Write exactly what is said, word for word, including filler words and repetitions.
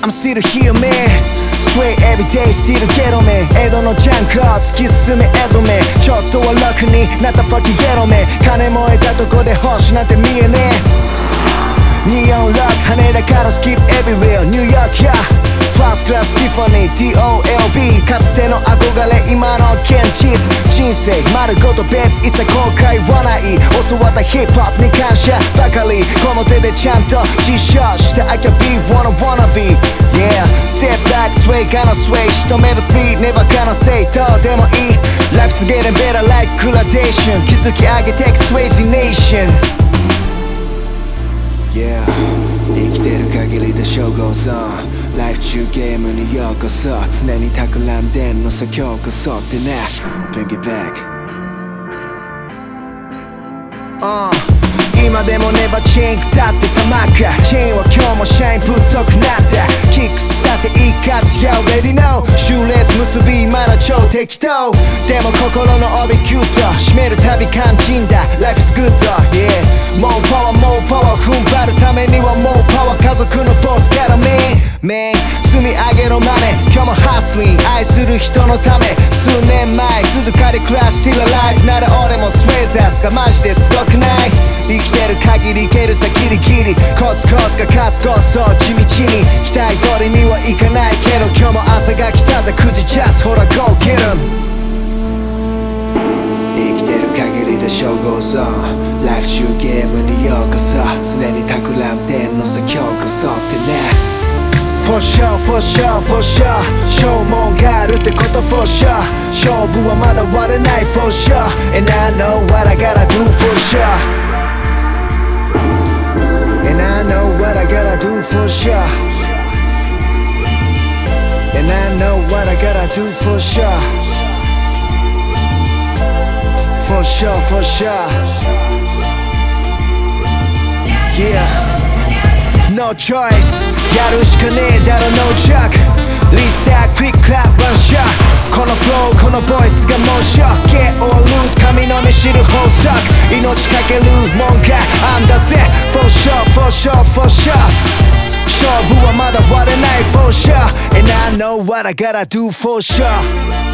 I'm still here man Sway everyday still ghetto man 江戸のジャンクを突き進めエゾメちょっとは楽になったファキゲロメ金も得たとこで星なんて見えねえニオンロック羽田からスキップエビウェルニューヨークやファーストクラスティファニー ディーオーエルビー かつての憧れ今の現実人生丸ごと別一切後悔はない教わったヒップホップに感謝ばかりこの手でちゃんと実証して I can be what I wanna be Yeah Step back sway gonna sway 仕留める beat never gonna say どうでもいい Life's getting better like gradation 築き上げてく Swayze Nation Yeah 生きてる限りで show goes on Life 中ゲームにようこそ常に企んでんのさ今日こそってね Bring it back uh, 今でもネバチェーン腐ってたまかチェーンは今日もシャインぶっとくなったキックスだっていいかつ You already know シューレース結びまだ超適当でも心の帯キュッと締めるたび肝心だ Life is good yeah もうパワーもうパワー踏ん張るためにはもうパワー家族のボスからメインメイン積み上げろマネ今日もハスリン愛する人のため数年前鈴鹿で暮らしてるライフなら俺もスウェイザースがマジですごくない生きてる限りいけるさギリギリコツコツが勝つこそ地道に期待通りにはいかないけど今日も朝が来たぜくじジャスほら Go get 'em 生きてる限りで Show goes on Life 中ゲームにようこそ常に企んでんのさ今日こそってねFor sure, for sure, for sure 証文があるってこと for sure 勝負はまだ終われない for sure And I know what I gotta do for sure And I know what I gotta do for sure And I know what I gotta do for sure For sure, for sure Yeah No choice やるしかねえだろ No joke リスタークリッククラップワンショットこのフローこのボイスがもうショック Get or lose 神の目知る法則命かけるもんがあんだぜ For sure for sure for sure 勝負はまだ終われない For sure And I know what I gotta do for sure